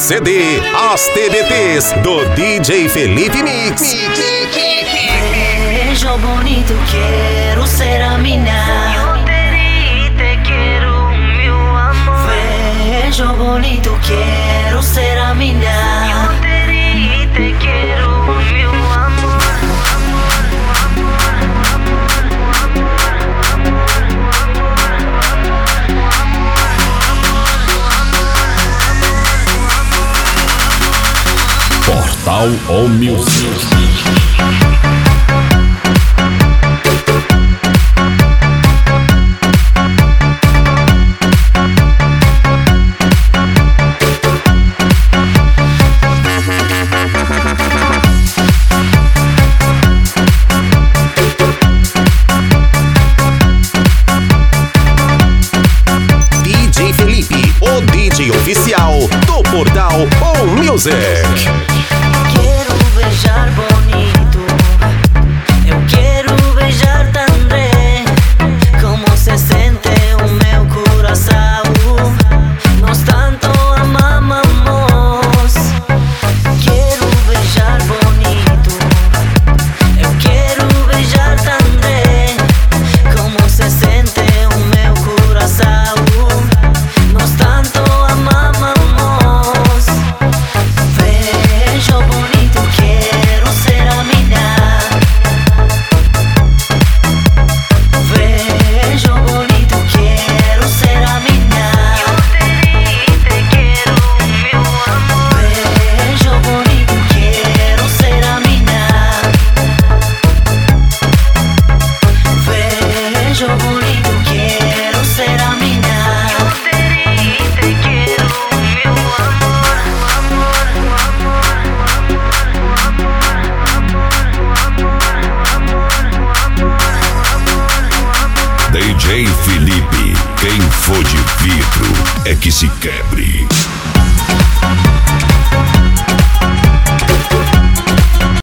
CD As TBTs do DJ Felipe Mix. Vejo bonito, quero ser a mina. Eu te quero, meu amor. Vejo bonito, quero ser a mina. Eu te quero, meu amor. Portal All Music. DJ Felipe, o DJ oficial do Portal All Music. Quero beijar bonito, eu quero beijar também. Como se sente o meu coração, nós tanto amamos. Quero beijar bonito, eu quero beijar também. Como se sente o meu coração, nós tanto amamos. Vejo bonito, quero ser a mina. Vejo bonito, quero ser a mina. Eu te quero, meu amor. Vejo bonito, quero ser a mina. Vejo bonito, quero ser a mina. Eu te quero, meu amor. DJ Felipe, quem for de vidro é que se quebre.